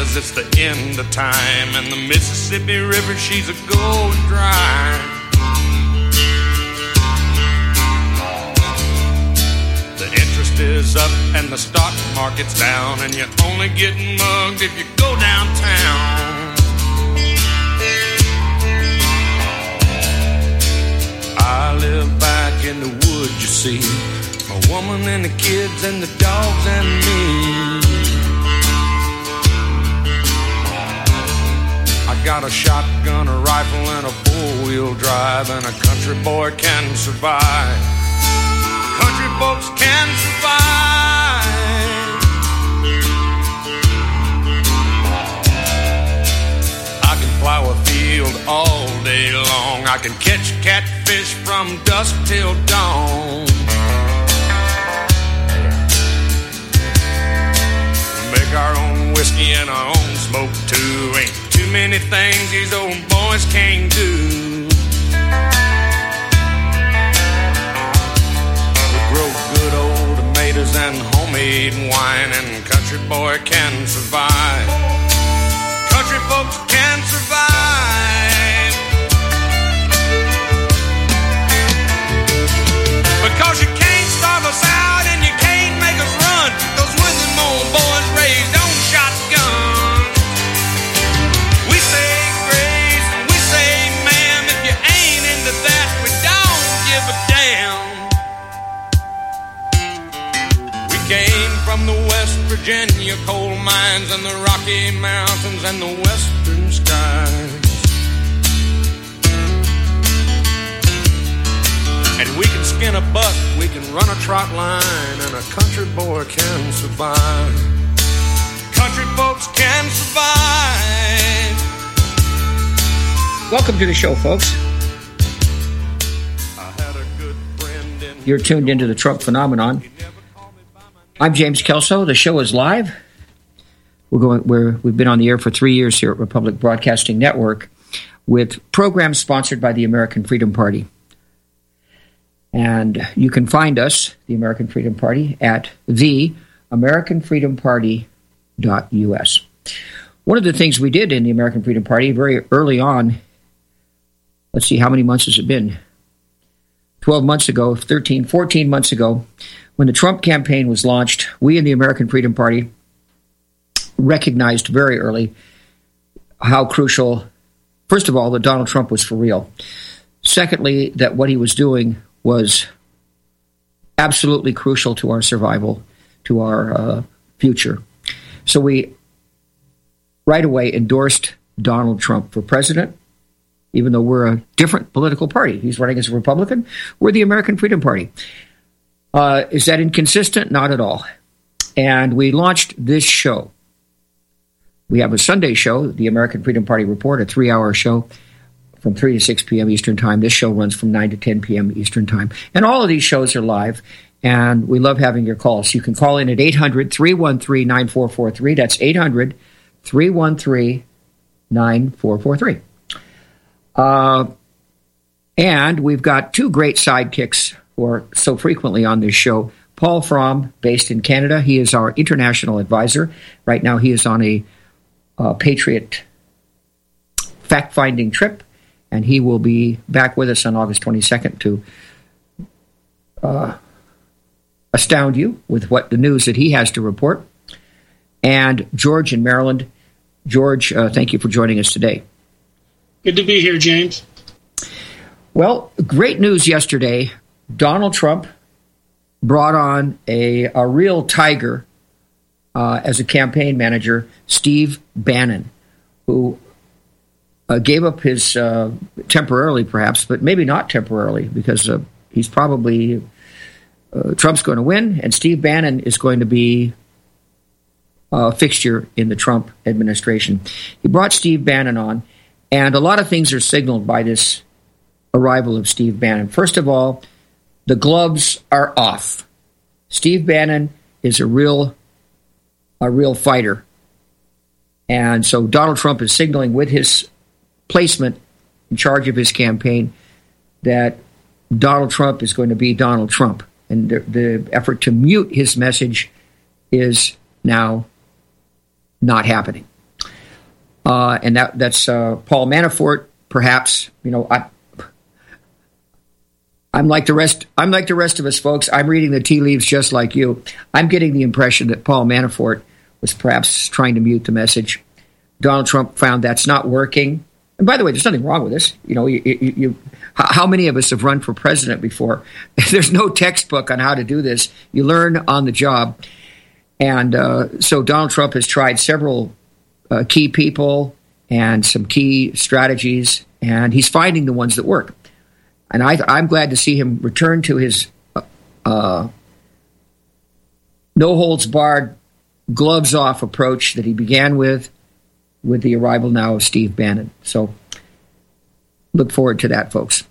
says it's the end of time, and the Mississippi River, she's a going dry. The interest is up and the stock market's down, and you're only getting mugged if you go downtown. I live back in the woods, you see, a woman and the kids and the dogs and me. I got a shotgun, a rifle, and a four-wheel drive, and a country boy can survive. Country folks can survive. I can plow a field all day long. I can catch catfish from dusk till dawn. Make our own whiskey and our own smoke too. Ain't too many things these old boys can't do. We grow good old tomatoes and homemade wine, and country boy can survive. Country folks can survive. Because you can't starve us out and you can't make us run, 'cause when them old boys raised on shotguns, we say grace and we say ma'am. If you ain't into that, we don't give a damn. We came from the West Virginia coal mines and the Rocky Mountains and the western skies. And we can skin a buck, we can run a trot line, and a country boy can survive. Country folks can survive. Welcome to the show, folks. You're tuned into the Trump Phenomenon. I'm James Kelso. The show is live. We've been on the air for 3 years here at Republic Broadcasting Network with programs sponsored by the American Freedom Party. And you can find us, the American Freedom Party, at theamericanfreedomparty.us. One of the things we did in the American Freedom Party very early on, let's see, how many months has it been? 12 months ago, 13, 14 months ago, when the Trump campaign was launched, we in the American Freedom Party recognized very early how crucial, first of all, that Donald Trump was for real. Secondly, that what he was doing was absolutely crucial to our survival, to our future. So we right away endorsed Donald Trump for president, even though we're a different political party. He's running as a Republican. We're the American Freedom Party. Is that inconsistent? Not at all. And we launched this show. We have a Sunday show, the American Freedom Party Report, a 3-hour show from 3 to 6 p.m. Eastern Time. This show runs from 9 to 10 p.m. Eastern Time. And all of these shows are live, and we love having your calls. You can call in at 800-313-9443. That's 800-313-9443. And we've got two great sidekicks who are so frequently on this show. Paul Fromm, based in Canada. He is our international advisor. Right now he is on a Patriot fact-finding trip, and he will be back with us on August 22nd to astound you with what the news that he has to report. And George in Maryland. George, thank you for joining us today. Good to be here, James. Well, great news yesterday. Donald Trump brought on a real tiger as a campaign manager, Steve Bannon, who gave up his temporarily, perhaps, but maybe not temporarily, because he's probably Trump's going to win, and Steve Bannon is going to be a fixture in the Trump administration. He brought Steve Bannon on, and a lot of things are signaled by this arrival of Steve Bannon. First of all, the gloves are off. Steve Bannon is a real fighter. And so Donald Trump is signaling with his placement in charge of his campaign that Donald Trump is going to be Donald Trump. And the effort to mute his message is now not happening. and that's Paul Manafort. Perhaps, I'm like the rest. I'm like the rest of us, folks. I'm reading the tea leaves just like you. I'm getting the impression that Paul Manafort was perhaps trying to mute the message. Donald Trump found that's not working. And by the way, there's nothing wrong with this. How many of us have run for president before? There's no textbook on how to do this. You learn on the job. And so Donald Trump has tried several key people and some key strategies, and he's finding the ones that work. And I'm glad to see him return to his no-holds-barred, gloves-off approach that he began with the arrival now of Steve Bannon. So look forward to that, folks.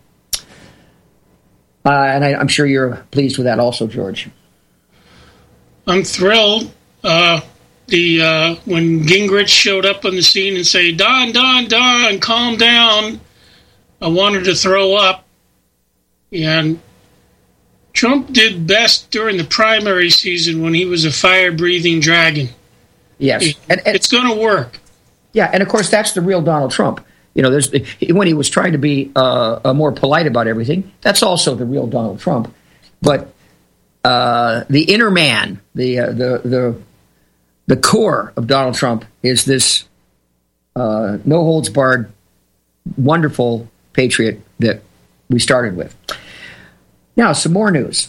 And I'm sure you're pleased with that also, George. I'm thrilled. When Gingrich showed up on the scene and said, Don, calm down, I wanted to throw up. And Trump did best during the primary season when he was a fire-breathing dragon. Yes. It's going to work. Yeah, and of course, that's the real Donald Trump. When he was trying to be more polite about everything, that's also the real Donald Trump. But the inner man, the core of Donald Trump is this no-holds-barred, wonderful patriot that we started with. Now, some more news.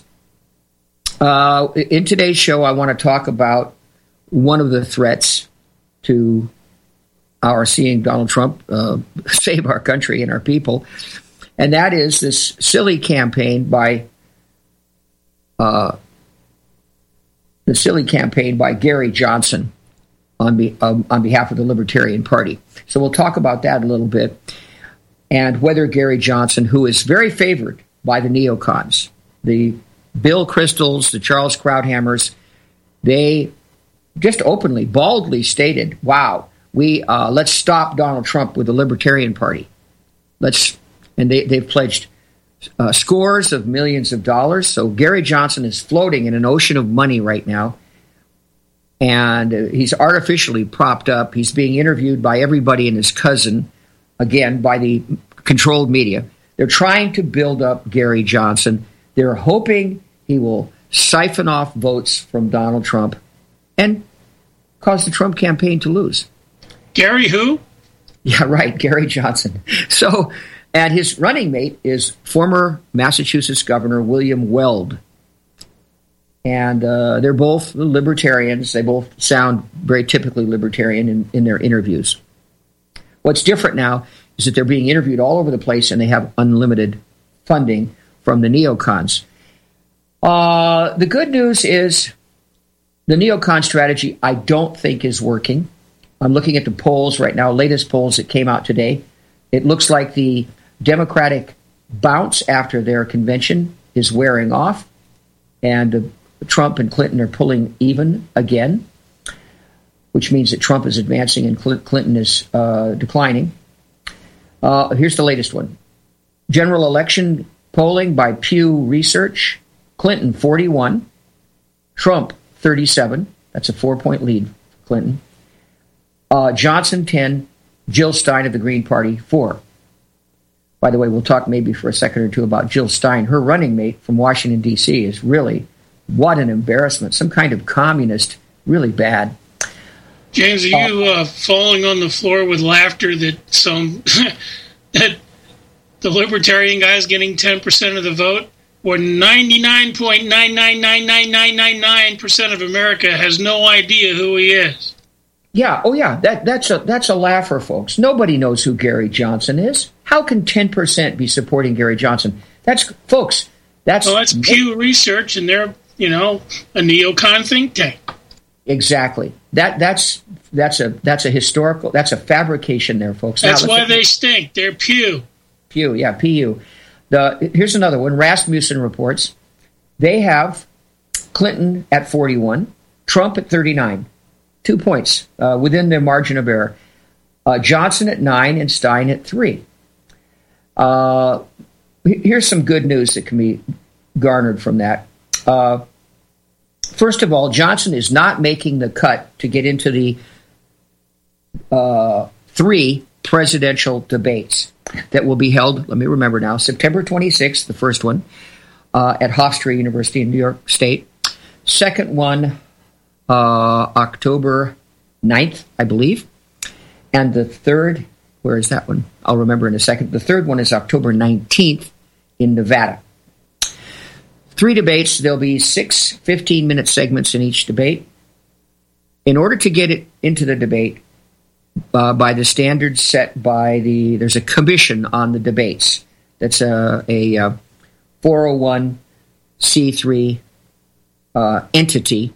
In today's show, I want to talk about one of the threats to our seeing Donald Trump save our country and our people, and that is this silly campaign by Gary Johnson on behalf of the Libertarian Party. So we'll talk about that a little bit, and whether Gary Johnson, who is very favored by the neocons, the Bill Kristols, the Charles Krauthammers, they just openly, baldly stated, wow, let's stop Donald Trump with the Libertarian Party. They've pledged scores of millions of dollars. So Gary Johnson is floating in an ocean of money right now, and he's artificially propped up. He's being interviewed by everybody and his cousin, again, by the controlled media. They're trying to build up Gary Johnson. They're hoping he will siphon off votes from Donald Trump and cause the Trump campaign to lose. Gary who? Yeah, right, Gary Johnson. So, and his running mate is former Massachusetts Governor William Weld. And they're both libertarians. They both sound very typically libertarian in their interviews. What's different now is that they're being interviewed all over the place, and they have unlimited funding from the neocons. The good news is the neocon strategy, I don't think, is working. I'm looking at the polls right now, latest polls that came out today. It looks like the Democratic bounce after their convention is wearing off, and Trump and Clinton are pulling even again, which means that Trump is advancing and Clinton is declining. Here's the latest one. General election polling by Pew Research. Clinton, 41. Trump, 37. That's a 4-point lead for Clinton. Johnson, 10. Jill Stein of the Green Party, 4. By the way, we'll talk maybe for a second or two about Jill Stein. Her running mate from Washington, D.C. is really, what an embarrassment. Some kind of communist, really bad. James, are you falling on the floor with laughter that that the Libertarian guy is getting 10% of the vote, where 99.9999999% of America has no idea who he is? Yeah, that's a laugher, folks. Nobody knows who Gary Johnson is. How can 10% be supporting Gary Johnson? That's Pew Research, and they're a neocon think tank. Exactly. That's a historical. That's a fabrication there, folks. That's why they stink. They're Pew. Yeah, PU. Here's another one. Rasmussen reports they have Clinton at 41, Trump at 39, 2 points within their margin of error. Johnson at 9 and Stein at 3. Here's some good news that can be garnered from that. First of all, Johnson is not making the cut to get into the 3 presidential debates that will be held, let me remember now, September 26th, the first one, at Hofstra University in New York State. Second one, October 9th, I believe. And the third, where is that one? I'll remember in a second. The third one is October 19th in Nevada. 3 debates. There'll be 6 15-minute segments in each debate. In order to get it into the debate, by the standards set by there's a commission on the debates. That's a 401c3 entity.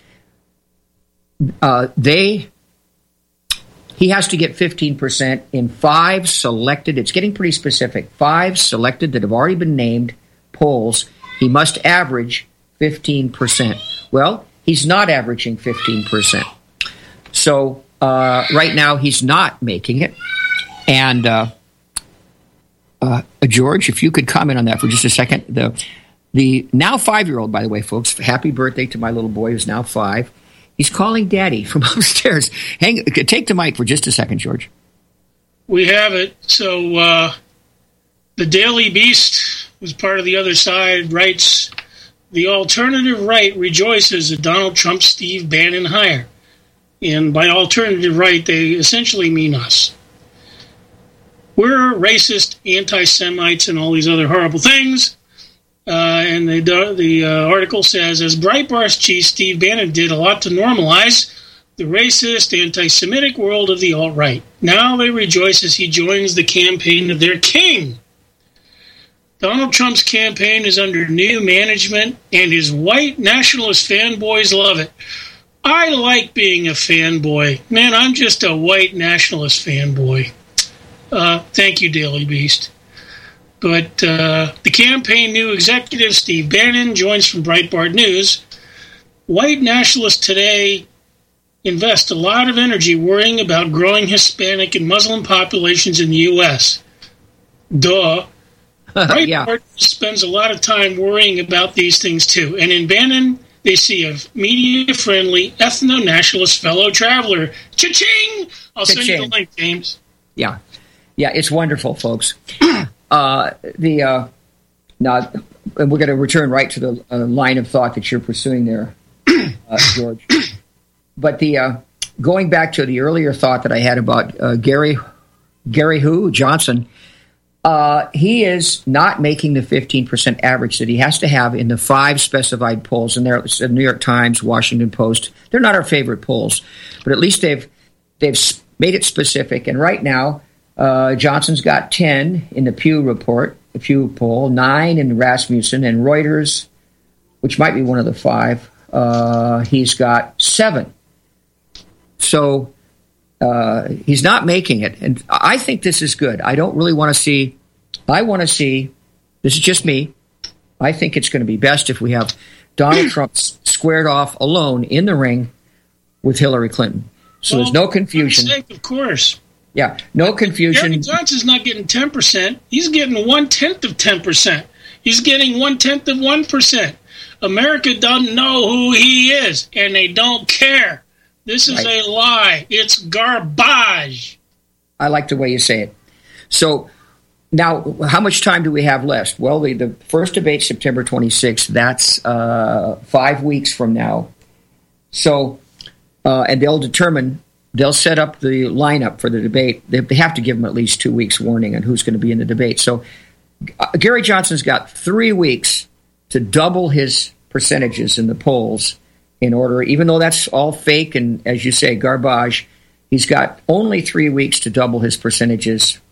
He has to get 15% in 5 selected, it's getting pretty specific, 5 selected that have already been named polls. He must average 15%. Well, he's not averaging 15%. So right now he's not making it. And George, if you could comment on that for just a second. The now 5-year-old, by the way, folks, happy birthday to my little boy who's now 5. He's calling Daddy from upstairs. Take the mic for just a second, George. We have it. So the Daily Beast, who's part of the other side, writes, the alternative right rejoices at Donald Trump's Steve Bannon hire. And by alternative right, they essentially mean us. We're racist, anti-Semites, and all these other horrible things. And the article says, as Breitbart's chief Steve Bannon did a lot to normalize the racist, anti-Semitic world of the alt-right. Now they rejoice as he joins the campaign of their king. Donald Trump's campaign is under new management, and his white nationalist fanboys love it. I like being a fanboy. Man, I'm just a white nationalist fanboy. Thank you, Daily Beast. But the campaign new executive, Steve Bannon, joins from Breitbart News. White nationalists today invest a lot of energy worrying about growing Hispanic and Muslim populations in the U.S. Duh. Breitbart spends a lot of time worrying about these things, too. And in Bannon, they see a media-friendly, ethno-nationalist fellow traveler. Cha-ching! I'll send you the link, James. Yeah, it's wonderful, folks. Now, and we're going to return right to the line of thought that you're pursuing there, George. But going back to the earlier thought that I had about Gary Johnson, he is not making the 15% average that he has to have in the 5 specified polls. And there, the New York Times, Washington Post, they're not our favorite polls, but at least they've made it specific. And right now, Johnson's got 10 in the Pew poll, 9 in Rasmussen, and Reuters, which might be one of the 5, he's got 7. So he's not making it. And I think this is good. I don't really want to see, this is just me, I think it's going to be best if we have Donald Trump squared off alone in the ring with Hillary Clinton. So there's no confusion. For sake, of course. Yeah, no confusion. Gary Johnson's not getting 10%. He's getting 1/10 of 10%. He's getting 1/10 of 1%. America doesn't know who he is, and they don't care. This is a lie. It's garbage. I like the way you say it. So now, how much time do we have left? Well, the first debate, September 26th, that's 5 weeks from now. So, and they'll set up the lineup for the debate. They have to give them at least 2 weeks warning on who's going to be in the debate. So Gary Johnson's got 3 weeks to double his percentages in the polls in order, even though that's all fake and, as you say, garbage, he's got only 3 weeks to double his percentages.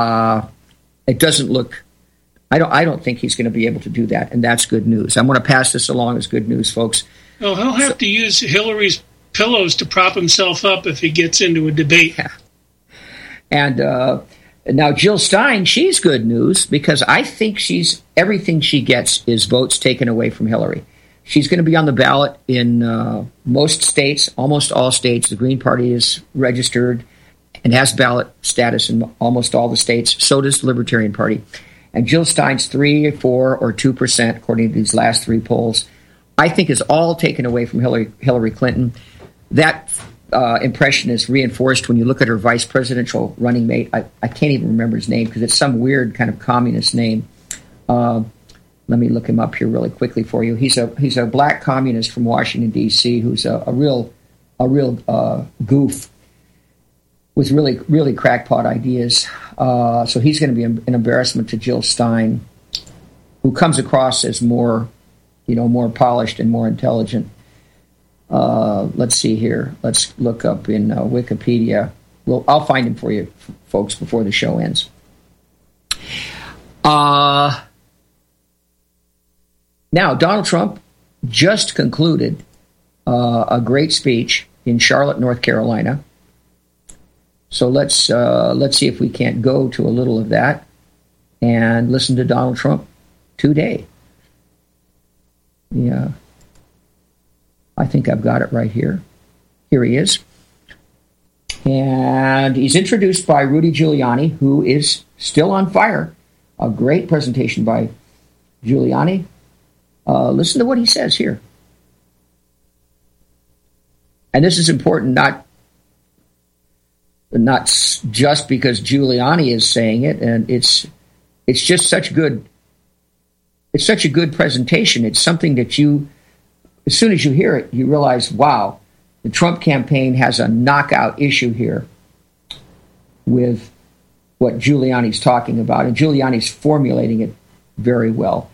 It doesn't look, I don't think he's going to be able to do that, and that's good news. I'm going to pass this along as good news, folks. Well, he'll have to use Hillary's pillows to prop himself up if he gets into a debate. Yeah. And now Jill Stein, she's good news because I think everything she gets is votes taken away from Hillary. She's going to be on the ballot in most states, almost all states. The Green Party is registered and has ballot status in almost all the states. So does the Libertarian Party. And Jill Stein's 3, 4, or 2%, according to these last 3 polls, I think is all taken away from Hillary Clinton. That impression is reinforced when you look at her vice presidential running mate. I can't even remember his name because it's some weird kind of communist name. Let me look him up here really quickly for you. He's a black communist from Washington D.C. who's a real goof with really crackpot ideas. So he's going to be an embarrassment to Jill Stein, who comes across as more polished and more intelligent. Let's see here. Let's look up in Wikipedia. Well, I'll find him for you, folks, before the show ends. Now, Donald Trump just concluded a great speech in Charlotte, North Carolina. So let's see if we can't go to a little of that and listen to Donald Trump today. Yeah, I think I've got it right here. Here he is. And he's introduced by Rudy Giuliani, who is still on fire. A great presentation by Giuliani. Listen to what he says here. And this is important, not just because Giuliani is saying it, and it's just such good. It's such a good presentation. It's something that as soon as you hear it, you realize, wow, the Trump campaign has a knockout issue here with what Giuliani's talking about, and Giuliani's formulating it very well.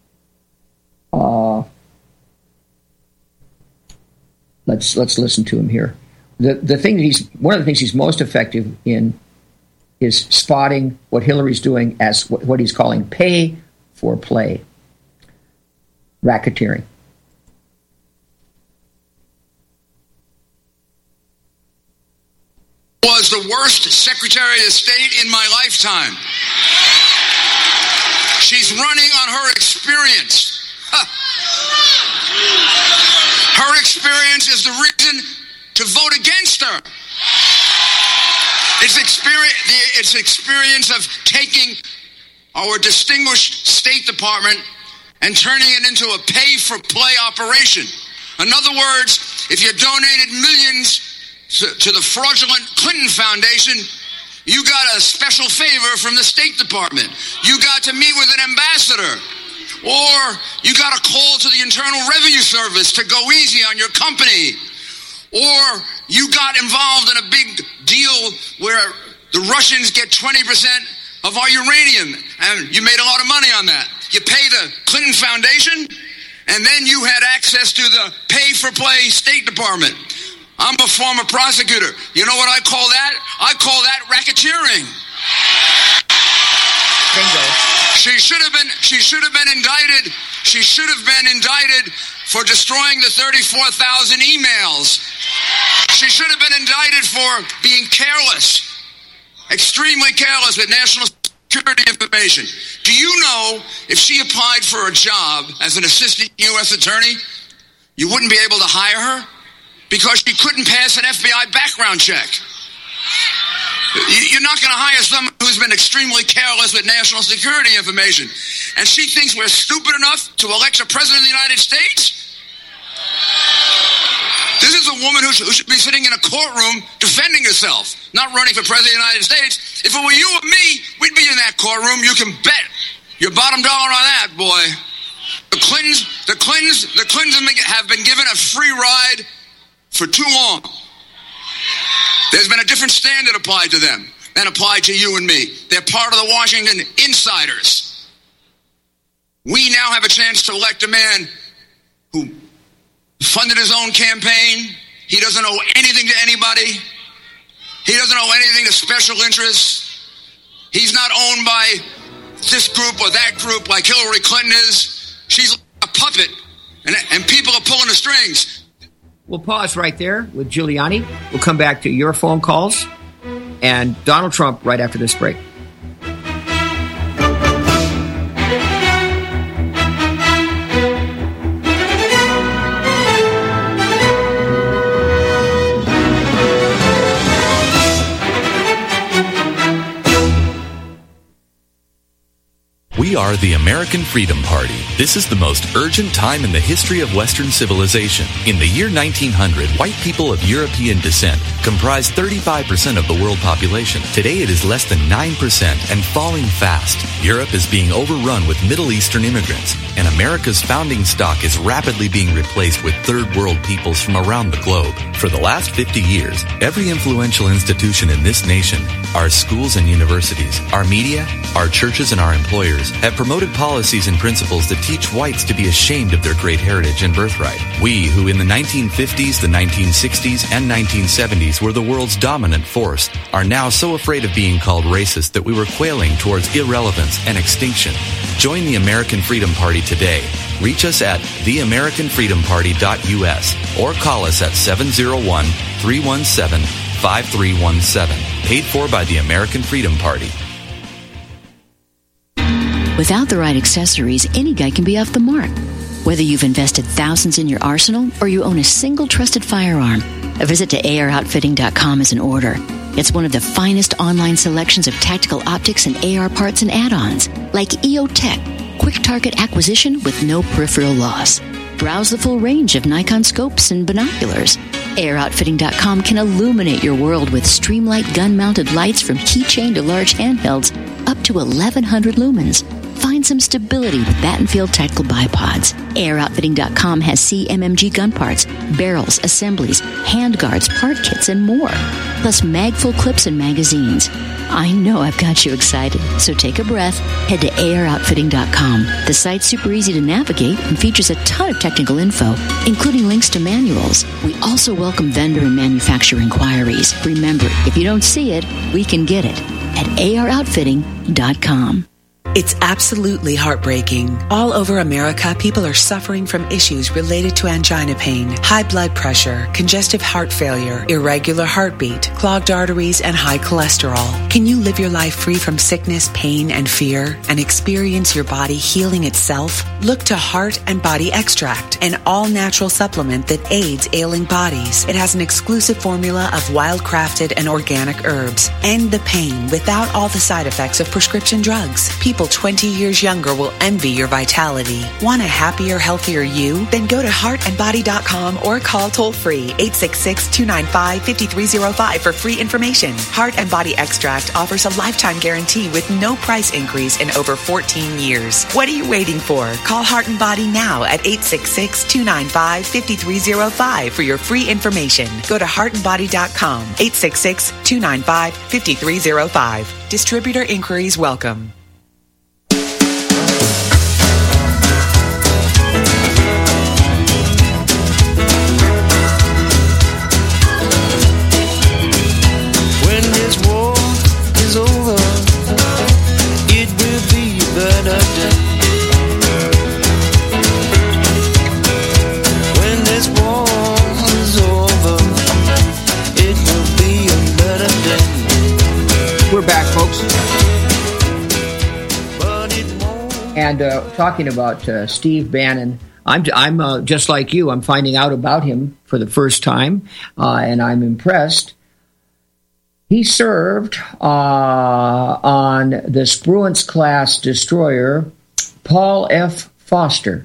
Let's listen to him here. One of the things he's most effective in is spotting what Hillary's doing as what he's calling pay for play, racketeering. Was the worst Secretary of State in my lifetime. She's running on her experience. Her experience is the reason to vote against her. It's experience of taking our distinguished State Department and turning it into a pay-for-play operation. In other words, if you donated millions to the fraudulent Clinton Foundation, you got a special favor from the State Department. You got to meet with an ambassador. Or you got a call to the Internal Revenue Service to go easy on your company. Or you got involved in a big deal where the Russians get 20% of our uranium, and you made a lot of money on that. You pay the Clinton Foundation, and then you had access to the pay-for-play State Department. I'm a former prosecutor. You know what I call that? I call that racketeering. Bingo. She should have been indicted. She should have been indicted for destroying the 34,000 emails. She should have been indicted for being careless, extremely careless with national security information. Do you know if she applied for a job as an assistant U.S. attorney, you wouldn't be able to hire her? Because she couldn't pass an FBI background check. You're not going to hire someone who's been extremely careless with national security information. And she thinks we're stupid enough to elect a president of the United States? This is a woman who should be sitting in a courtroom defending herself, not running for president of the United States. If it were you or me, we'd be in that courtroom. You can bet your bottom dollar on that, boy. The Clintons have been given a free ride for too long. There's been a different standard applied to them than applied to you and me. They're part of the Washington insiders. We now have a chance to elect a man who funded his own campaign. He doesn't owe anything to anybody. He doesn't owe anything to special interests. He's not owned by this group or that group like Hillary Clinton is. She's a puppet, and people are pulling the strings. We'll pause right there with Giuliani. We'll come back to your phone calls and Donald Trump right after this break. We We are the American Freedom Party. This is the most urgent time in the history of Western civilization. In the year 1900, white people of European descent comprised 35% of the world population. Today it is less than 9% and falling fast. Europe is being overrun with Middle Eastern immigrants, and America's founding stock is rapidly being replaced with third world peoples from around the globe. For the last 50 years, every influential institution in this nation, our schools and universities, our media, our churches, and our employers have promoted policies and principles that teach whites to be ashamed of their great heritage and birthright. We, who in the 1950s, the 1960s, and 1970s were the world's dominant force, are now so afraid of being called racist that we were quailing towards irrelevance and extinction. Join the American Freedom Party today. Reach us at theamericanfreedomparty.us or call us at 701-317-5317. Paid for by the American Freedom Party. Without the right accessories, any guy can be off the mark. Whether you've invested thousands in your arsenal or you own a single trusted firearm, a visit to AROutfitting.com is in order. It's one of the finest online selections of tactical optics and AR parts and add-ons, like EOTech, quick target acquisition with no peripheral loss. Browse the full range of Nikon scopes and binoculars. AROutfitting.com can illuminate your world with Streamlight gun-mounted lights from keychain to large handhelds up to 1,100 lumens. Find some stability with Battenfield tactical bipods. AirOutfitting.com has CMMG gun parts, barrels, assemblies, handguards, part kits, and more. Plus mag-full clips and magazines. I know I've got you excited, so take a breath. Head to AirOutfitting.com. The site's super easy to navigate and features a ton of technical info, including links to manuals. We also welcome vendor and manufacturer inquiries. Remember, if you don't see it, we can get it at AirOutfitting.com. It's absolutely heartbreaking. All over America, people are suffering from issues related to angina pain, high blood pressure, congestive heart failure, irregular heartbeat, clogged arteries, and high cholesterol. Can you live your life free from sickness, pain, and fear, and experience your body healing itself? Look to Heart and Body Extract, an all-natural supplement that aids ailing bodies. It has an exclusive formula of wild-crafted and organic herbs. End the pain without all the side effects of prescription drugs. People 20 years younger will envy your vitality. Want a happier, healthier you? Then go to heartandbody.com or call toll-free 866-295-5305 for free information. Heart and Body Extract offers a lifetime guarantee with no price increase in over 14 years. What are you waiting for? Call Heart and Body now at 866-295-5305 for your free information. Go to heartandbody.com, 866-295-5305. Distributor inquiries welcome. We're back, folks. And talking about Steve Bannon, I'm just like you. I'm finding out about him for the first time, and I'm impressed. He served on the Spruance-class destroyer Paul F. Foster,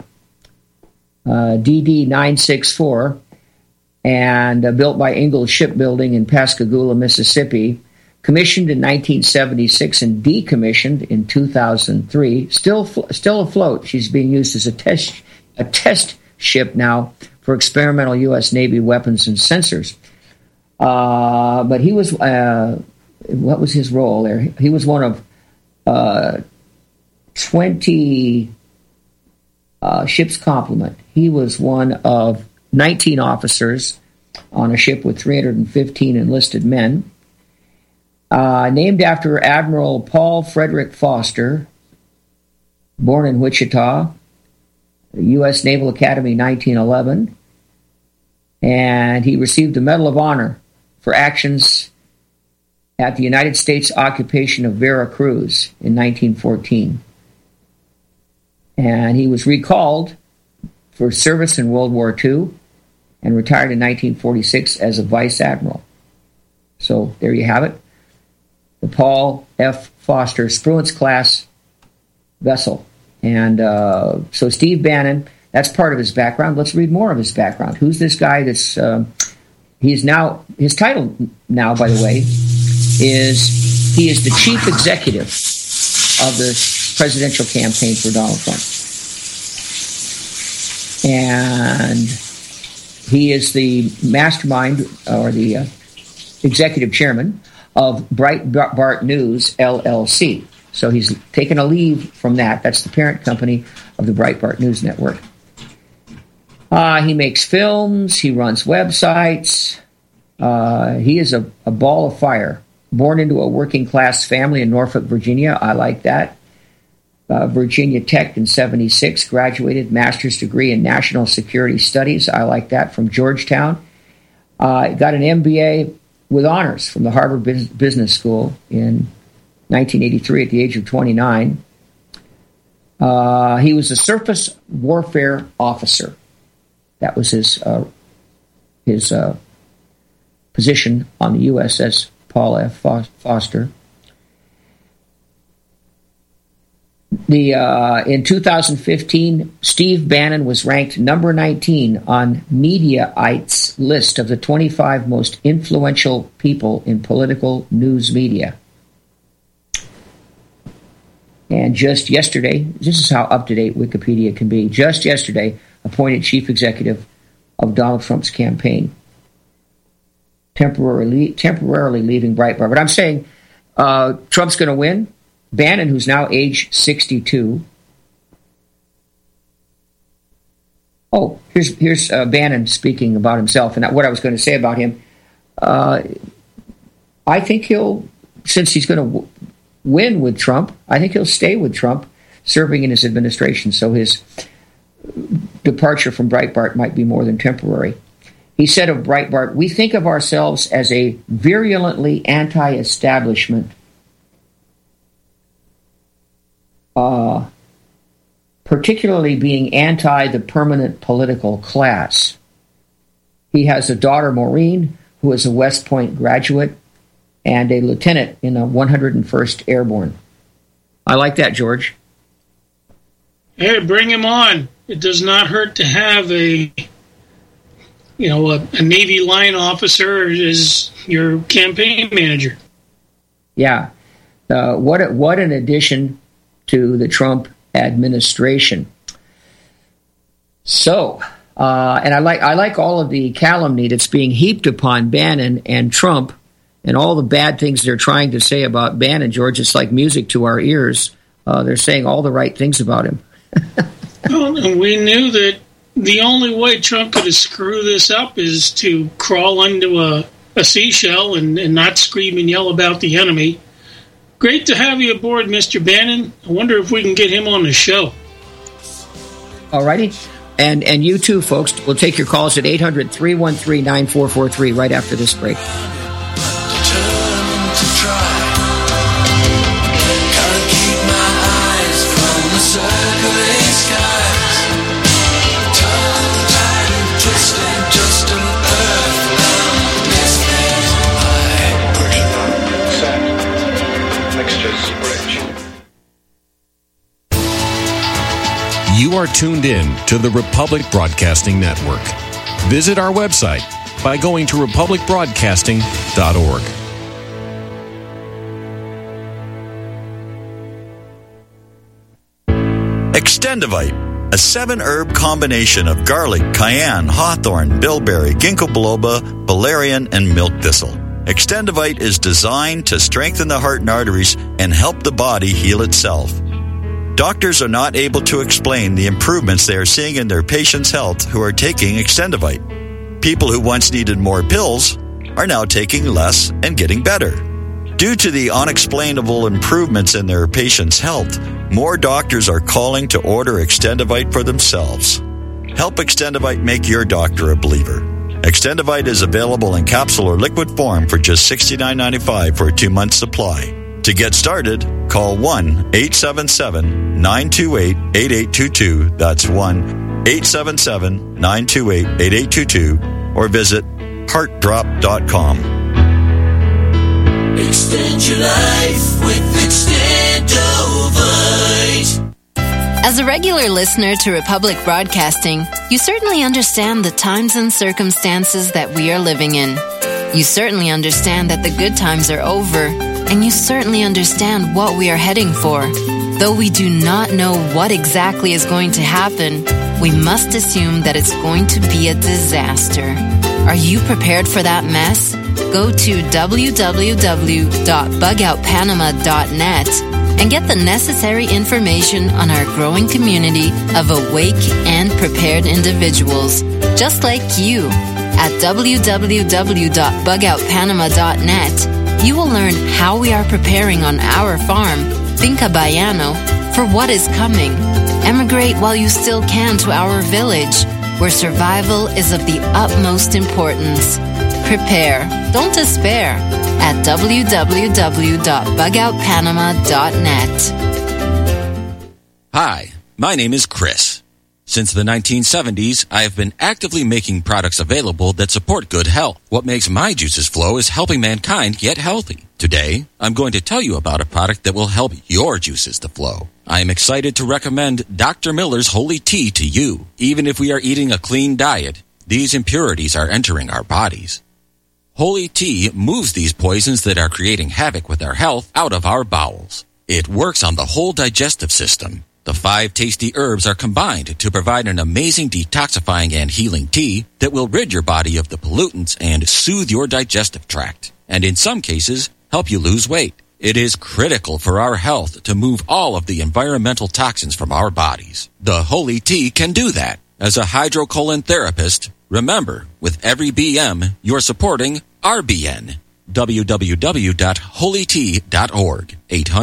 DD-964, and built by Ingalls Shipbuilding in Pascagoula, Mississippi. Commissioned in 1976 and decommissioned in 2003. Still afloat. She's being used as a test ship now for experimental U.S. Navy weapons and sensors. But he was, what was his role there? He was one of 20 ship's complement. He was one of 19 officers on a ship with 315 enlisted men. Named after Admiral Paul Frederick Foster, born in Wichita, U.S. Naval Academy 1911, and he received the Medal of Honor for actions at the United States occupation of Veracruz in 1914. And he was recalled for service in World War II and retired in 1946 as a vice admiral. So there you have it. The Paul F. Foster Spruance-class vessel. And so Steve Bannon, that's part of his background. Let's read more of his background. Who's this guy that's... he's now... His title now, by the way, is he is the chief executive of the presidential campaign for Donald Trump. And he is the mastermind or the executive chairman of Breitbart News, LLC. So he's taken a leave from that. That's the parent company of the Breitbart News Network. He makes films. He runs websites. He is a ball of fire. Born into a working-class family in Norfolk, Virginia. I like that. Virginia Tech in 1976. Graduated master's degree in national security studies. I like that. From Georgetown. Got an MBA with honors from the Harvard Business School in 1983 at the age of 29. He was a surface warfare officer. That was his position on the USS Paul F. Foster. In 2015, Steve Bannon was ranked number 19 on Mediaite's list of the 25 most influential people in political news media. And just yesterday, this is how up-to-date Wikipedia can be, just yesterday, appointed chief executive of Donald Trump's campaign. Temporarily leaving Breitbart. But I'm saying Trump's going to win. Bannon, who's now age 62. Oh, here's Bannon speaking about himself and what I was going to say about him. I think since he's going to win with Trump, I think he'll stay with Trump, serving in his administration. So his departure from Breitbart might be more than temporary. He said of Breitbart, "We think of ourselves as a virulently anti-establishment, particularly being anti the permanent political class." He has a daughter, Maureen, who is a West Point graduate and a lieutenant in the 101st Airborne. I like that, George. Hey, bring him on. It does not hurt to have a Navy line officer as your campaign manager. Yeah. What an addition to the Trump administration. So, and I like all of the calumny that's being heaped upon Bannon and Trump and all the bad things they're trying to say about Bannon, George. It's like music to our ears. They're saying all the right things about him. Well, and we knew that the only way Trump could screw this up is to crawl into a seashell and not scream and yell about the enemy. Great to have you aboard, Mr. Bannon. I wonder if we can get him on the show. All righty. And you too, folks. We'll take your calls at 800-313-9443 right after this break. You are tuned in to the Republic Broadcasting Network. Visit our website by going to republicbroadcasting.org. Extendivite, a 7-herb combination of garlic, cayenne, hawthorn, bilberry, ginkgo biloba, valerian, and milk thistle. Extendivite is designed to strengthen the heart and arteries and help the body heal itself. Doctors are not able to explain the improvements they are seeing in their patients' health who are taking Extendivite. People who once needed more pills are now taking less and getting better. Due to the unexplainable improvements in their patients' health, more doctors are calling to order Extendivite for themselves. Help Extendivite make your doctor a believer. Extendivite is available in capsule or liquid form for just $69.95 for a 2-month supply. To get started, call 1-877-928-8822. That's 1-877-928-8822. Or visit heartdrop.com. Extend your life with Extendovite. As a regular listener to Republic Broadcasting, you certainly understand the times and circumstances that we are living in. You certainly understand that the good times are over, and you certainly understand what we are heading for. Though we do not know what exactly is going to happen, we must assume that it's going to be a disaster. Are you prepared for that mess? Go to www.bugoutpanama.net and get the necessary information on our growing community of awake and prepared individuals, just like you. At www.bugoutpanama.net, you will learn how we are preparing on our farm, Finca Bayano, for what is coming. Emigrate while you still can to our village, where survival is of the utmost importance. Prepare, don't despair, at www.bugoutpanama.net. Hi, my name is Chris. Since the 1970s, I have been actively making products available that support good health. What makes my juices flow is helping mankind get healthy. Today, I'm going to tell you about a product that will help your juices to flow. I am excited to recommend Dr. Miller's Holy Tea to you. Even if we are eating a clean diet, these impurities are entering our bodies. Holy Tea moves these poisons that are creating havoc with our health out of our bowels. It works on the whole digestive system. The 5 tasty herbs are combined to provide an amazing detoxifying and healing tea that will rid your body of the pollutants and soothe your digestive tract, and in some cases, help you lose weight. It is critical for our health to move all of the environmental toxins from our bodies. The Holy Tea can do that. As a hydrocolon therapist, remember, with every BM, you're supporting RBN. www.holytea.org.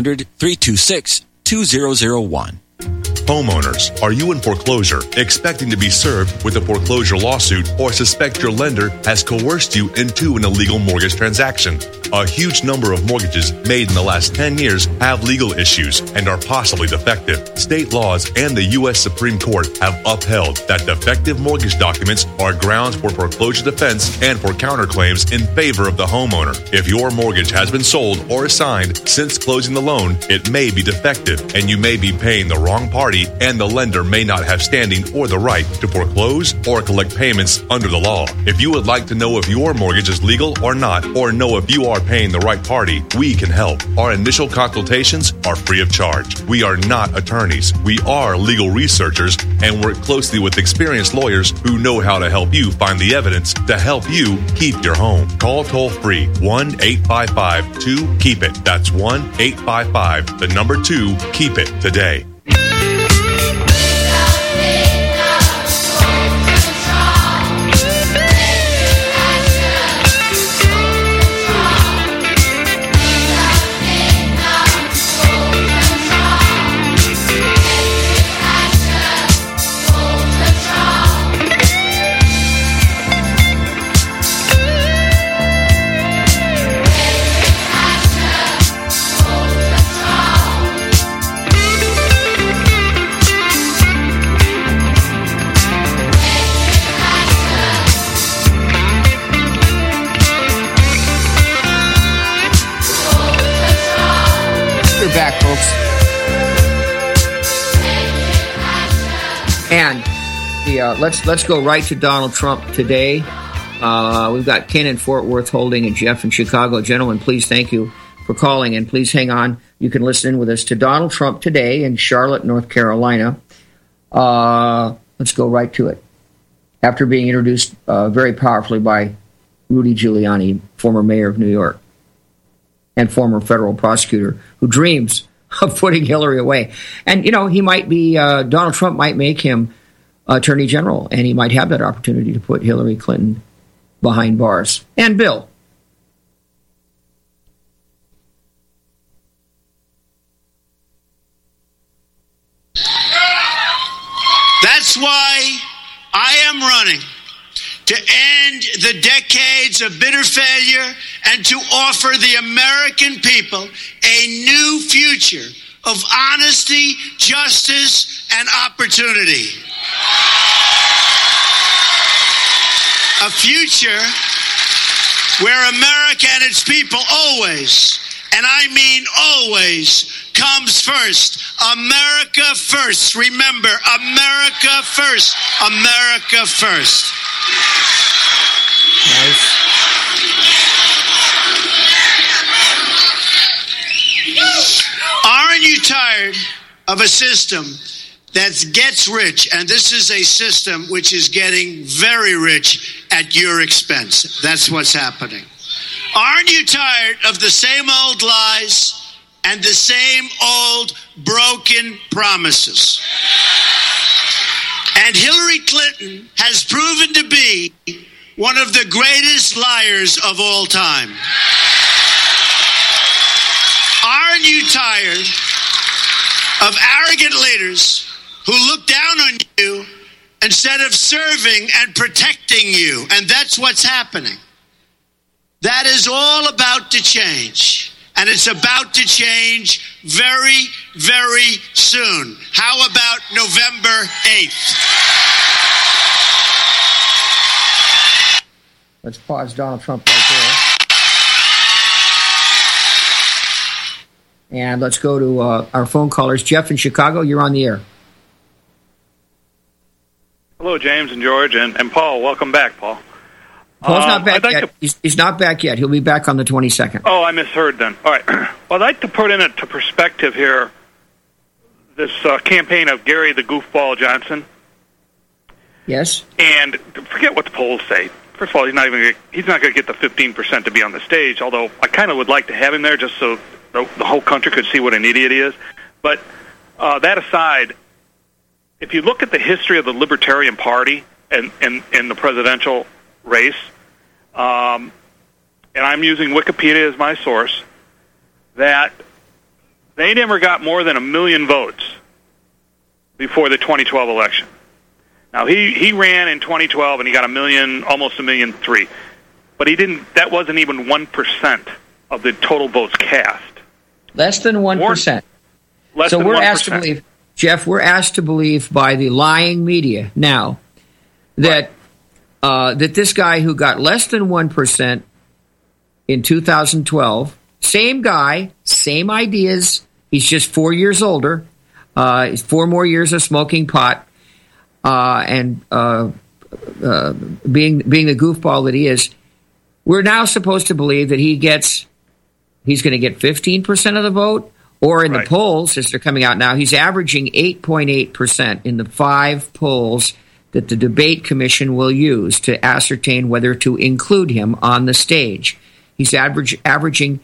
800-326-2001. Homeowners, are you in foreclosure, expecting to be served with a foreclosure lawsuit, or suspect your lender has coerced you into an illegal mortgage transaction? A huge number of mortgages made in the last 10 years have legal issues and are possibly defective. State laws and the U.S. Supreme Court have upheld that defective mortgage documents are grounds for foreclosure defense and for counterclaims in favor of the homeowner. If your mortgage has been sold or assigned since closing the loan, it may be defective, and you may be paying the wrong party, and the lender may not have standing or the right to foreclose or collect payments under the law. If you would like to know if your mortgage is legal or not, or know if you are paying the right party, we can help. Our initial consultations are free of charge. We are not attorneys. We are legal researchers and work closely with experienced lawyers who know how to help you find the evidence to help you keep your home. Call toll-free 1-855-2-KEEP-IT. That's 1-855-2-KEEP-IT today. Back, folks. And let's go right to Donald Trump today. We've got Ken in Fort Worth holding and Jeff in Chicago. Gentlemen, please, thank you for calling, and please hang on. You can listen in with us to Donald Trump today in Charlotte, North Carolina. Let's go right to it. After being introduced very powerfully by Rudy Giuliani, former mayor of New York, and former federal prosecutor who dreams of putting Hillary away. And, you know, he might be, Donald Trump might make him attorney general, and he might have that opportunity to put Hillary Clinton behind bars. And Bill. That's why I am running, to end the decades of bitter failure and to offer the American people a new future of honesty, justice, and opportunity. A future where America and its people always, and I mean always, comes first. America first. Remember, America first. America first. Nice. Aren't you tired of a system that gets rich? And this is a system which is getting very rich at your expense. That's what's happening. Aren't you tired of the same old lies and the same old broken promises? And Hillary Clinton has proven to be one of the greatest liars of all time. Aren't you tired of arrogant leaders who look down on you instead of serving and protecting you? And that's what's happening. That is all about to change. And it's about to change very, very soon. How about November 8th? Let's pause Donald Trump right there. And let's go to our phone callers. Jeff in Chicago, you're on the air. Hello, James and George and Paul. Welcome back, Paul. Paul's not back yet. He's not back yet. He'll be back on the 22nd. Oh, I misheard then. All right. Well, I'd like to put into perspective here this campaign of Gary the Goofball Johnson. Yes. And forget what the polls say. First of all, he's not going to get the 15% to be on the stage, although I kind of would like to have him there just so the whole country could see what an idiot he is. But that aside, if you look at the history of the Libertarian Party and the presidential race, and I'm using Wikipedia as my source, that they never got more than 1 million votes before the 2012 election. Now, he ran in 2012, and he got almost 1.3 million. But he didn't. That wasn't even 1% of the total votes cast. Less than 1%. So we're asked to believe, Jeff, we're asked to believe by the lying media now that that this guy who got less than 1% in 2012, same guy, same ideas, he's just 4 years older, he's 4 more years of smoking pot, and being the goofball that he is, we're now supposed to believe that he's going to get 15% of the vote, or in the polls, as they're coming out now, he's averaging 8.8% in the 5 polls that the debate commission will use to ascertain whether to include him on the stage. He's averaging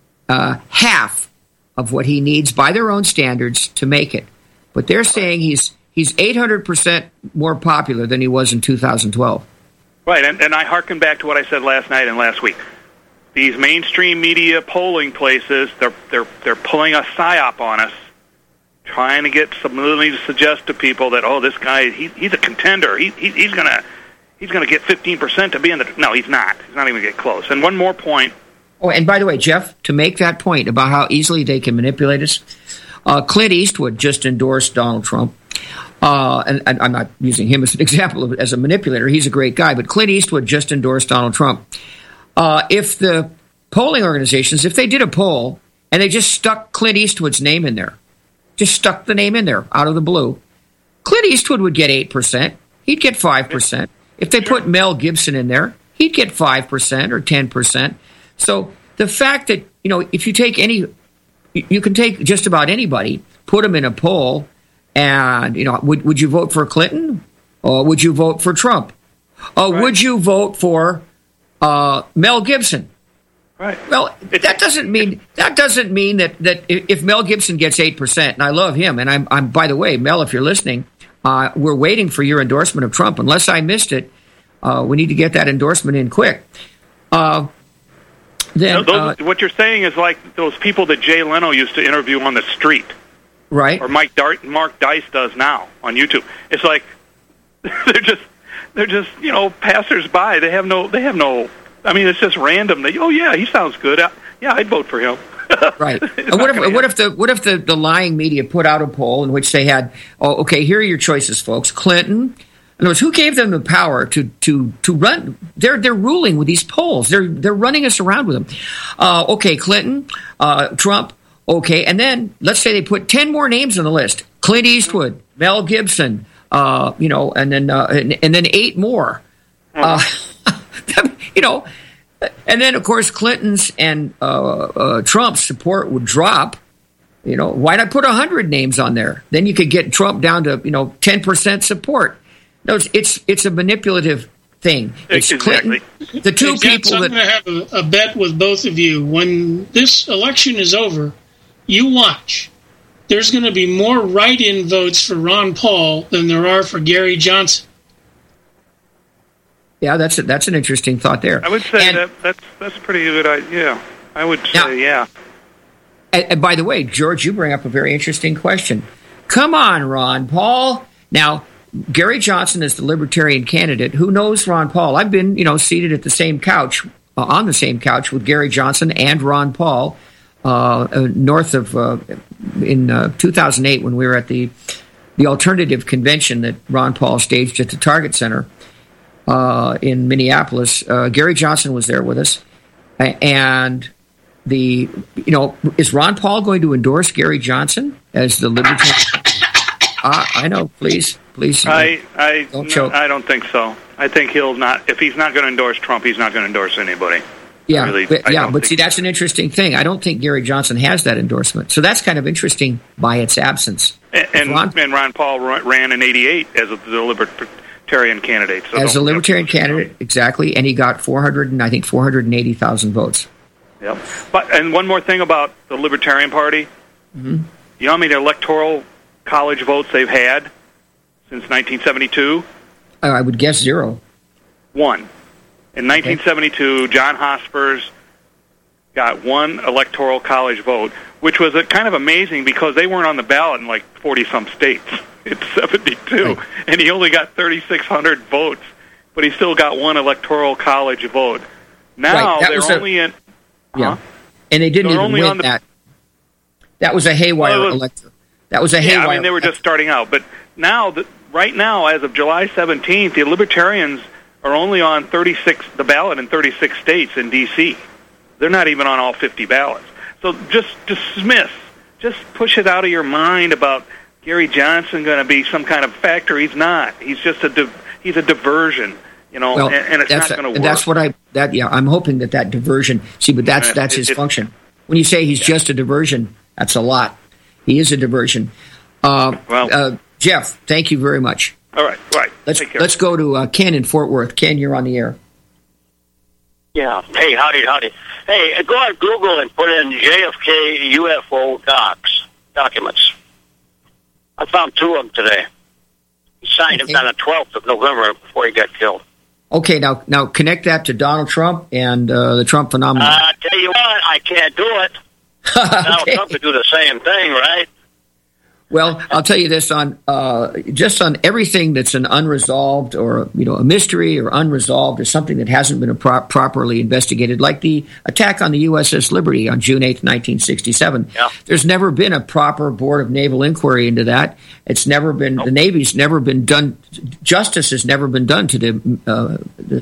half of what he needs by their own standards to make it. But they're saying he's 800% more popular than he was in 2012. Right, and I hearken back to what I said last night and last week. These mainstream media polling places, they're pulling a psyop on us, trying to get somebody to suggest to people that, oh, this guy, he's a contender. He's gonna get 15% to be in the. No, he's not. He's not even get close. And one more point. Oh, and by the way, Jeff, to make that point about how easily they can manipulate us, Clint Eastwood just endorsed Donald Trump. And I'm not using him as an example as a manipulator. He's a great guy, but Clint Eastwood just endorsed Donald Trump. If the polling organizations, if they did a poll and they just stuck Clint Eastwood's name in there, just stuck the name in there out of the blue, Clint Eastwood would get 8%. He'd get 5%. If they put Mel Gibson in there, he'd get 5% or 10%. So the fact that, if you take you can take just about anybody, put them in a poll, and, would you vote for Clinton? Or would you vote for Trump? Or would you vote for Mel Gibson? Right. Well, that doesn't mean that if Mel Gibson gets 8%, and I love him, and I'm by the way, Mel, if you're listening, we're waiting for your endorsement of Trump. Unless I missed it, we need to get that endorsement in quick. What you're saying is like those people that Jay Leno used to interview on the street, right? Or Mark Dice does now on YouTube. It's like they're just passersby. They have no. I mean, it's just random. Oh yeah, he sounds good. Yeah, I'd vote for him. Right. And what if the lying media put out a poll in which they had, okay, here are your choices, folks. Clinton. In other words, who gave them the power to run? They're ruling with these polls. They're running us around with them. Okay, Clinton, Trump, Okay, and then let's say they put 10 more names on the list: Clint Eastwood, Mel Gibson, and then 8 more. And then of course Clinton's and Trump's support would drop. Why not put 100 names on there? Then you could get Trump down to 10% support. No, it's a manipulative thing. It's exactly. Clinton, the two people I'm going to have a bet with both of you. When this election is over, you watch. There's going to be more write-in votes for Ron Paul than there are for Gary Johnson. Yeah, that's an interesting thought there. I would say that's a pretty good idea. I would say, yeah. And by the way, George, you bring up a very interesting question. Come on, Ron Paul. Now, Gary Johnson is the Libertarian candidate. Who knows Ron Paul? I've been, seated at the same couch, on the same couch with Gary Johnson and Ron Paul, north of in 2008 when we were at the alternative convention that Ron Paul staged at the Target Center in Minneapolis. Gary Johnson was there with us, and is Ron Paul going to endorse Gary Johnson as the Libertarian? I know, please. Don't choke. I don't think so. I think he'll not. If he's not going to endorse Trump, he's not going to endorse anybody. Yeah, but see, that's an interesting thing. I don't think Gary Johnson has that endorsement, so that's kind of interesting by its absence. And Ron Paul ran in '88 as the Libertarian candidate. So as a Libertarian candidate, exactly, and he got 480,000 votes. Yep. And one more thing about the Libertarian Party. Mm-hmm. You know how many electoral college votes they've had since 1972? I would guess 0. 1. In 1972, John Hospers got 1 electoral college vote, which was kind of amazing because they weren't on the ballot in like 40-some states. It's 72, right. And he only got 3,600 votes, but he still got 1 electoral college vote. Now they're only in... Yeah, and they didn't even win that. That was a haywire elector. That was a haywire. I mean, they were just starting out. But now, right now, as of July 17th, the Libertarians are only on the ballot in 36 states in D.C. They're not even on all 50 ballots. So just dismiss, just push it out of your mind about Gary Johnson going to be some kind of factor. He's not. He's just he's a diversion. And it's not going to work. And that's what I'm hoping that diversion. See, but that's his function. When you say he's just a diversion, that's a lot. He is a diversion. Jeff, thank you very much. All right. Let's go to Ken in Fort Worth. Ken, you're on the air. Yeah. Hey, howdy. Hey, go on Google and put in JFK UFO documents. I found 2 of them today. He signed them on the 12th of November before he got killed. Okay, now connect that to Donald Trump and the Trump phenomenon. I tell you what, I can't do it. Donald Trump could do the same thing, right? Well, I'll tell you this on everything that's an unresolved or a mystery or unresolved or something that hasn't been properly investigated, like the attack on the USS Liberty on June 8th, 1967. Yeah. There's never been a proper Board of Naval Inquiry into that. It's never been the Navy's never been done. Justice has never been done to the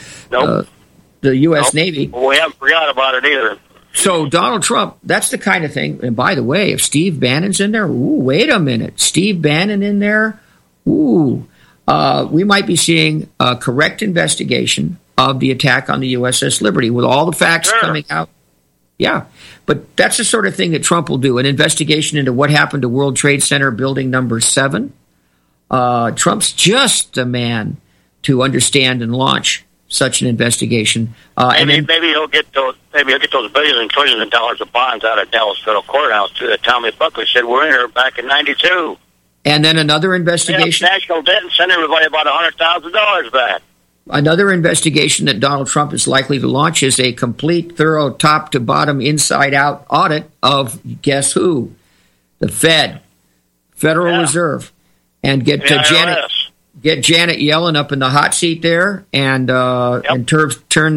U.S. Navy. Well, we haven't forgot about it either. So Donald Trump, that's the kind of thing. And by the way, if Steve Bannon's in there, wait a minute, Steve Bannon in there, we might be seeing a correct investigation of the attack on the USS Liberty with all the facts coming out. Yeah, but that's the sort of thing that Trump will do, an investigation into what happened to World Trade Center building number 7. Trump's just the man to understand and launch such an investigation. Maybe he'll get those billions and trillions of dollars of bonds out of Dallas Federal Courthouse too, that Tommy Buckley said were in there back in '92. And then another investigation. National Debt and send everybody about $100,000 back. Another investigation that Donald Trump is likely to launch is a complete, thorough, top to bottom, inside out audit of guess who? The Federal Reserve, and get Janet Yellen up in the hot seat there, and turn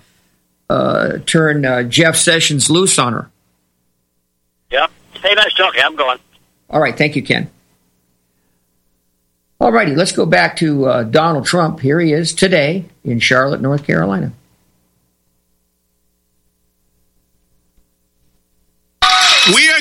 Jeff Sessions loose on her. Yep. Hey, nice talking. I'm going. All right. Thank you, Ken. All righty. Let's go back to Donald Trump. Here he is today in Charlotte, North Carolina. We are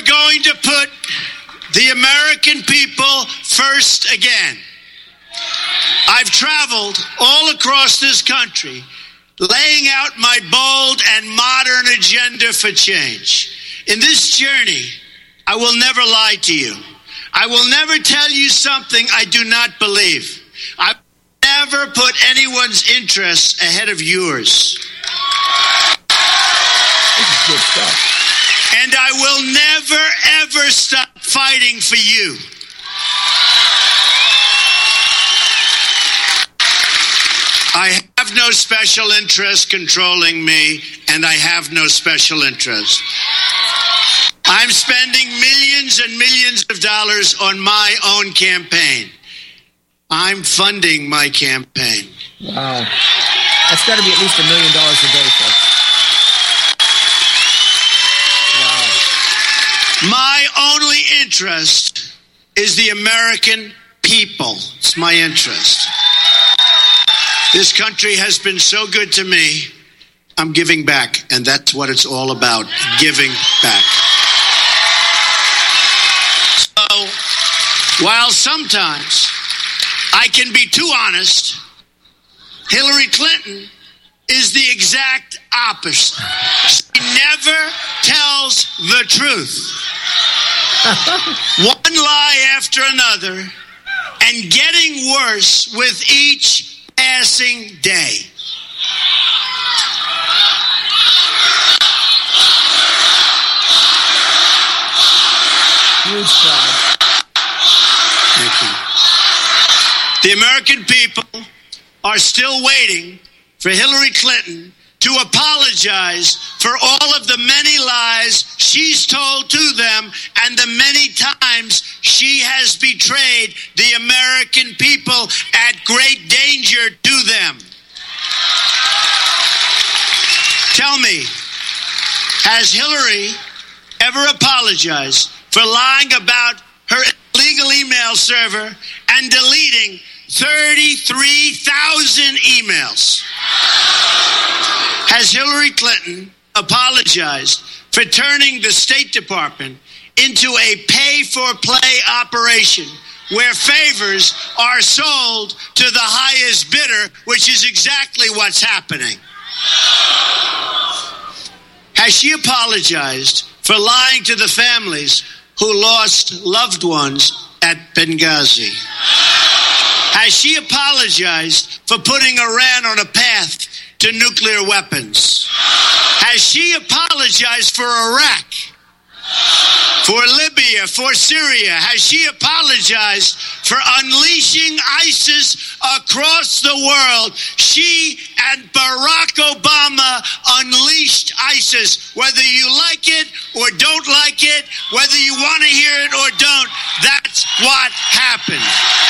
honest again. I've traveled all across this country, laying out my bold and modern agenda for change. In this journey, I will never lie to you. I will never tell you something I do not believe. I will never put anyone's interests ahead of yours. This is good stuff. And I will never, ever stop fighting for you. I have no special interest controlling me, and I have no special interest. I'm spending millions and millions of dollars on my own campaign. I'm funding my campaign. Wow. That's got to be at least $1 million a day, folks. Wow. My only interest is the American people. It's my interest. This country has been so good to me, I'm giving back, and that's what it's all about, giving back. So, while sometimes I can be too honest, Hillary Clinton is the exact opposite. She never tells the truth. One lie after another, and getting worse with each passing day. Huge fraud. Thank you. The American people are still waiting for Hillary Clinton to apologize for all of the many lies she's told to them and the many times she has betrayed the American people at great danger to them. Tell me, has Hillary ever apologized for lying about her illegal email server and deleting 33,000 emails? Has Hillary Clinton apologized for turning the State Department into a pay-for-play operation where favors are sold to the highest bidder, which is exactly what's happening? Has she apologized for lying to the families who lost loved ones at Benghazi? Has she apologized for putting Iran on a path to nuclear weapons? Has she apologized for Iraq, for Libya, for Syria? Has she apologized for unleashing ISIS across the world? She and Barack Obama unleashed ISIS. Whether you like it or don't like it, whether you want to hear it or don't, that's what happened.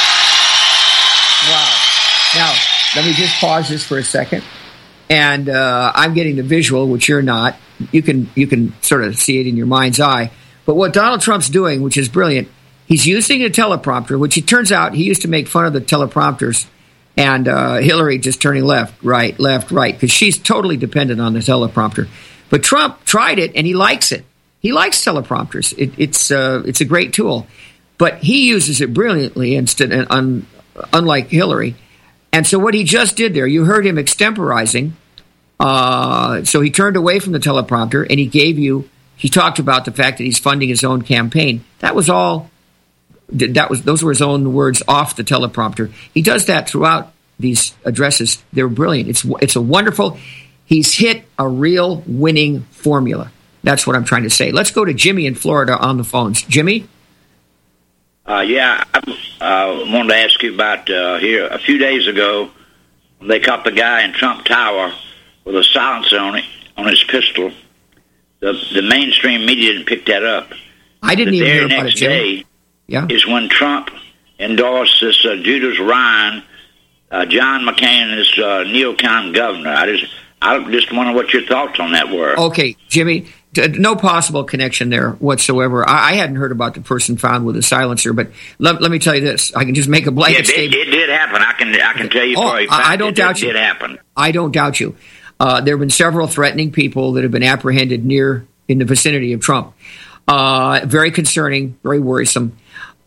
Wow. Now, let me just pause this for a second. And I'm getting the visual, which you're not. You can sort of see it in your mind's eye. But what Donald Trump's doing, which is brilliant, he's using a teleprompter, which it turns out he used to make fun of the teleprompters and Hillary just turning left, right, because she's totally dependent on the teleprompter. But Trump tried it, and he likes it. He likes teleprompters. It's a great tool. But he uses it brilliantly, unlike Hillary. And so what he just did there, you heard him extemporizing. So he turned away from the teleprompter, and he talked about the fact that he's funding his own campaign. Those were his own words off the teleprompter. He does that throughout these addresses. They're brilliant. It's a wonderful, he's hit a real winning formula. That's what I'm trying to say. Let's go to Jimmy in Florida on the phones. Jimmy? Yeah, I wanted to ask you about here. A few days ago, they caught the guy in Trump Tower with a silencer on his pistol. The mainstream media didn't pick that up. I didn't even hear about it, Jimmy. The next day is when Trump endorsed this Judas Ryan, John McCain, this neocon governor. I just wonder what your thoughts on that were. Okay, Jimmy. No possible connection there whatsoever. I hadn't heard about the person found with a silencer, but let me tell you this. I can just make a blanket statement. It did happen. I can tell you for a fact. I don't doubt you. It did happen. I don't doubt you. There have been several threatening people that have been apprehended in the vicinity of Trump. Very concerning, very worrisome.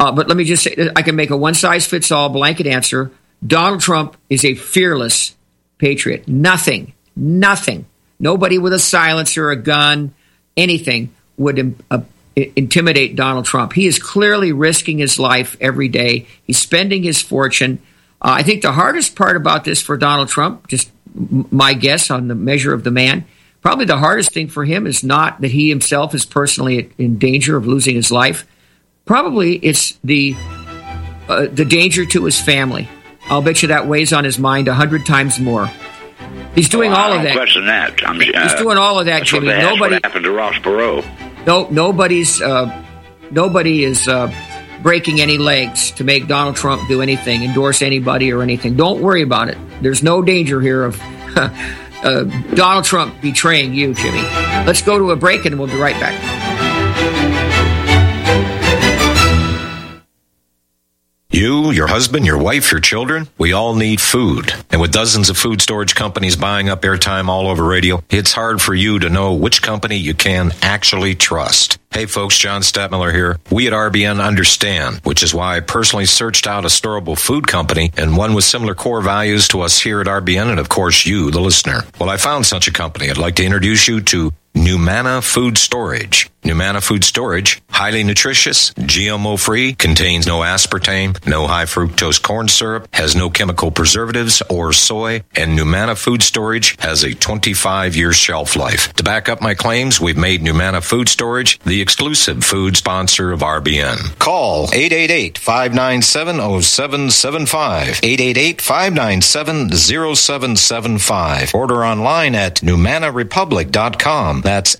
But let me just say, I can make a one-size-fits-all blanket answer. Donald Trump is a fearless patriot. Nothing, nobody with a silencer, a gun, anything would intimidate Donald Trump. He is clearly risking his life every day. He's spending his fortune. I think the hardest part about this for Donald Trump, just my guess on the measure of the man, probably the hardest thing for him is not that he himself is personally in danger of losing his life. Probably it's the danger to his family. I'll bet you that weighs on his mind 100 times more. He's doing all of that. I don't question that. He's doing all of that, that's Jimmy. What happened to Ross Perot. No, nobody is breaking any legs to make Donald Trump do anything, endorse anybody or anything. Don't worry about it. There's no danger here of Donald Trump betraying you, Jimmy. Let's go to a break and we'll be right back. You, your husband, your wife, your children, we all need food. And with dozens of food storage companies buying up airtime all over radio, it's hard for you to know which company you can actually trust. Hey folks, John Stadtmiller here. We at RBN understand, which is why I personally searched out a storable food company and one with similar core values to us here at RBN and of course you, the listener. Well, I found such a company. I'd like to introduce you to Numana Food Storage. Numana Food Storage, highly nutritious, GMO-free, contains no aspartame, no high-fructose corn syrup, has no chemical preservatives or soy, and Numana Food Storage has a 25-year shelf life. To back up my claims, we've made Numana Food Storage the exclusive food sponsor of RBN. Call 888-597-0775, 888-597-0775. Order online at NumanaRepublic.com. That's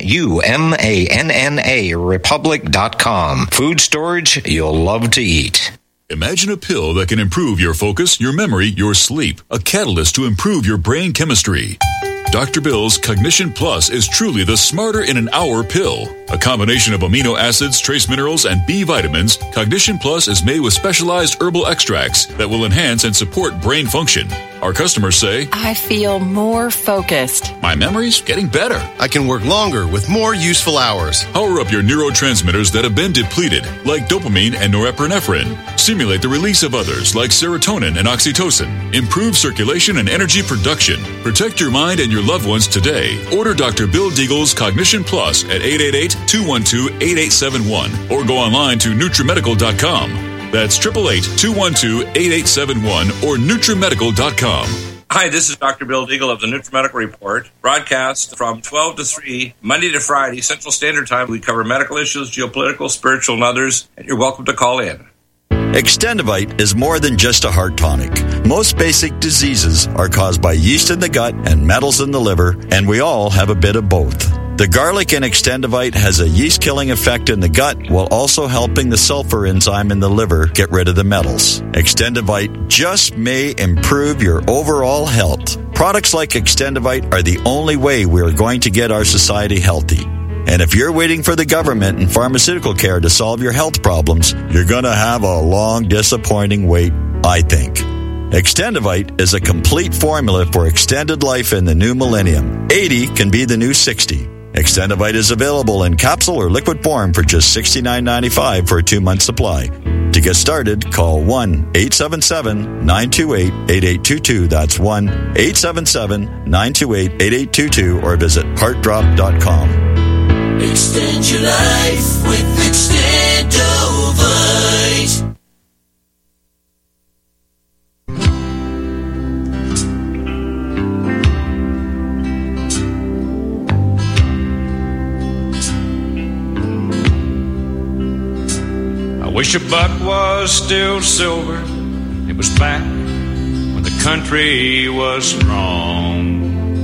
NUMANNA Republic.com. Food storage you'll love to eat. Imagine a pill that can improve your focus, your memory, your sleep. A catalyst to improve your brain chemistry. Dr. Bill's Cognition Plus is truly the smarter in an hour pill. A combination of amino acids, trace minerals, and B vitamins, Cognition Plus is made with specialized herbal extracts that will enhance and support brain function. Our customers say, I feel more focused. My memory's getting better. I can work longer with more useful hours. Power up your neurotransmitters that have been depleted, like dopamine and norepinephrine. Stimulate the release of others, like serotonin and oxytocin. Improve circulation and energy production. Protect your mind and your loved ones today. Order Dr. Bill Deagle's Cognition Plus at 888-212-8871 or go online to NutriMedical.com. That's 888-212-8871 or NutriMedical.com. Hi, this is Dr. Bill Deagle of the NutriMedical Report, broadcast from 12 to 3, Monday to Friday, Central Standard Time. We cover medical issues, geopolitical, spiritual, and others, and you're welcome to call in. Extendivite is more than just a heart tonic. Most basic diseases are caused by yeast in the gut and metals in the liver, and we all have a bit of both. The garlic in Extendivite has a yeast-killing effect in the gut while also helping the sulfur enzyme in the liver get rid of the metals. Extendivite just may improve your overall health. Products like Extendivite are the only way we are going to get our society healthy. And if you're waiting for the government and pharmaceutical care to solve your health problems, you're going to have a long, disappointing wait, I think. Extendivite is a complete formula for extended life in the new millennium. 80 can be the new 60. Extendivite is available in capsule or liquid form for just $69.95 for a 2-month supply. To get started, call 1-877-928-8822. That's 1-877-928-8822 or visit heartdrop.com. Extend your life with Extendovite. I wish a buck was still silver. It was back when the country was strong.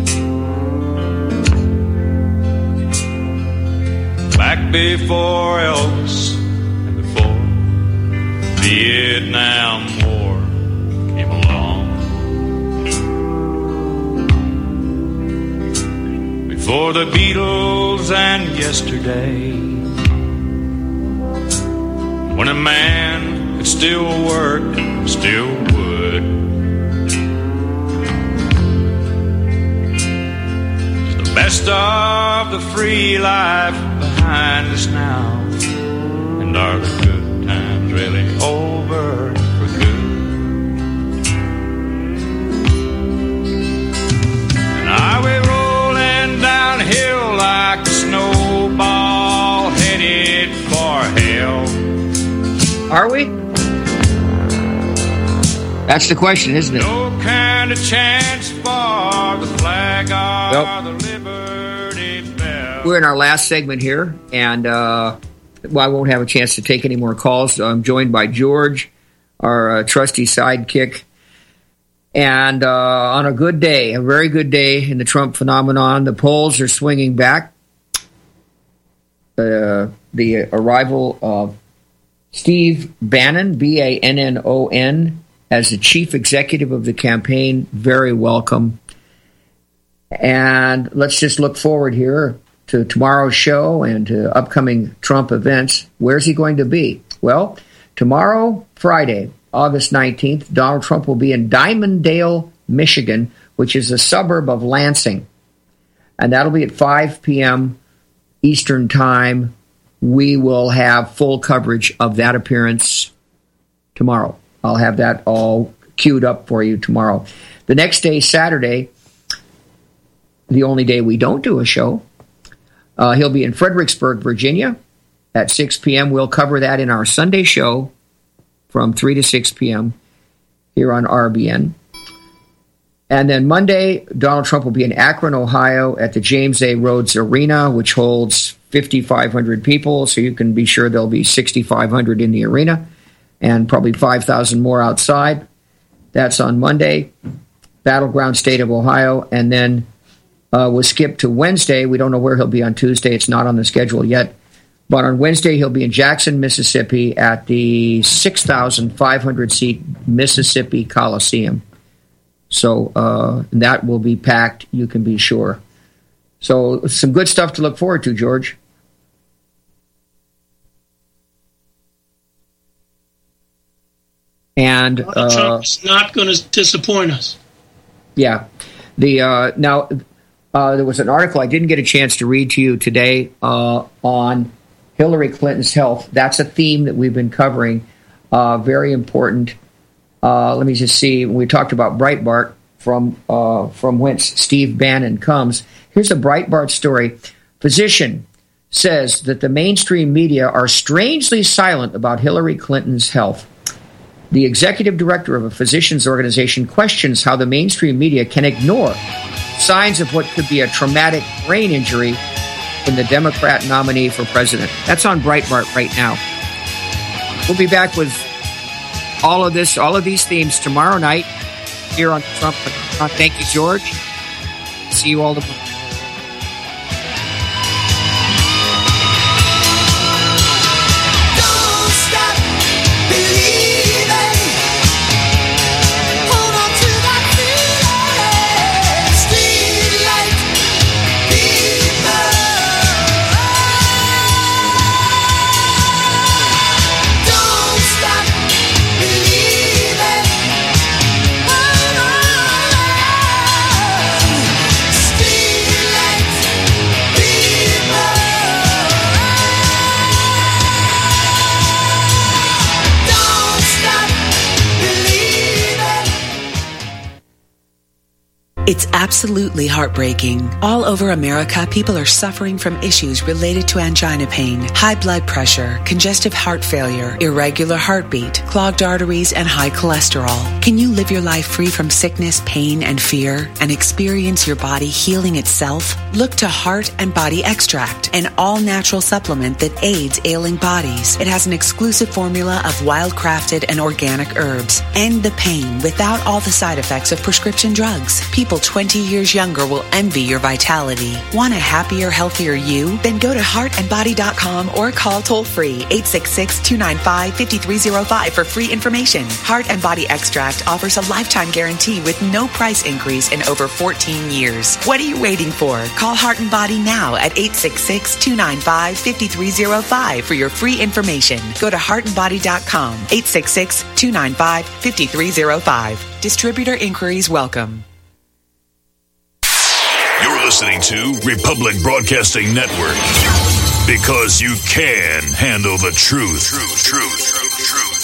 Back before Elvis and before the Vietnam War came along. Before the Beatles and yesterday, when a man could still work, still would. It's the best of the free life behind us now, and are the good times That's the question, isn't it? No kind of chance for the flag or the Liberty Bell. We're in our last segment here, and I won't have a chance to take any more calls. So I'm joined by George, our trusty sidekick. And on a good day, a very good day in the Trump phenomenon, the polls are swinging back. The arrival of Steve Bannon, Bannon, as the chief executive of the campaign, very welcome. And let's just look forward here to tomorrow's show and to upcoming Trump events. Where's he going to be? Well, tomorrow, Friday, August 19th, Donald Trump will be in Dimondale, Michigan, which is a suburb of Lansing. And that'll be at 5 p.m. Eastern Time. We will have full coverage of that appearance tomorrow. I'll have that all queued up for you tomorrow. The next day, Saturday, the only day we don't do a show, he'll be in Fredericksburg, Virginia at 6 p.m. We'll cover that in our Sunday show from 3 to 6 p.m. here on RBN. And then Monday, Donald Trump will be in Akron, Ohio at the James A. Rhodes Arena, which holds 5,500 people, so you can be sure there'll be 6,500 in the arena and probably 5,000 more outside. That's on Monday, battleground state of Ohio. And then we'll skip to Wednesday. We don't know where he'll be on Tuesday. It's not on the schedule yet. But on Wednesday, he'll be in Jackson, Mississippi at the 6,500-seat Mississippi Coliseum. So that will be packed, you can be sure. So some good stuff to look forward to, George. And Trump is not going to disappoint us. Yeah. Now, there was an article I didn't get a chance to read to you today on Hillary Clinton's health. That's a theme that we've been covering. Very important. Let me just see. We talked about Breitbart, from whence Steve Bannon comes. Here's a Breitbart story. Physician says that the mainstream media are strangely silent about Hillary Clinton's health. The executive director of a physicians organization questions how the mainstream media can ignore signs of what could be a traumatic brain injury in the Democrat nominee for president. That's on Breitbart right now. We'll be back with all of these themes tomorrow night here on Trump. Thank you, George. See you all tomorrow. It's absolutely heartbreaking. All over America, people are suffering from issues related to angina pain, high blood pressure, congestive heart failure, irregular heartbeat, clogged arteries, and high cholesterol. Can you live your life free from sickness, pain, and fear, and experience your body healing itself? Look to Heart and Body Extract, an all-natural supplement that aids ailing bodies. It has an exclusive formula of wild-crafted and organic herbs. End the pain without all the side effects of prescription drugs. People 20 years younger will envy your vitality. Want a happier, healthier you? Then go to heartandbody.com or call toll-free 866-295-5305 for free information. Heart and Body Extract offers a lifetime guarantee with no price increase in over 14 years. What are you waiting for? Call Heart and Body now at 866-295-5305 for your free information. Go to heartandbody.com, 866-295-5305. Distributor inquiries welcome. You're listening to Republic Broadcasting Network, because you can handle the truth.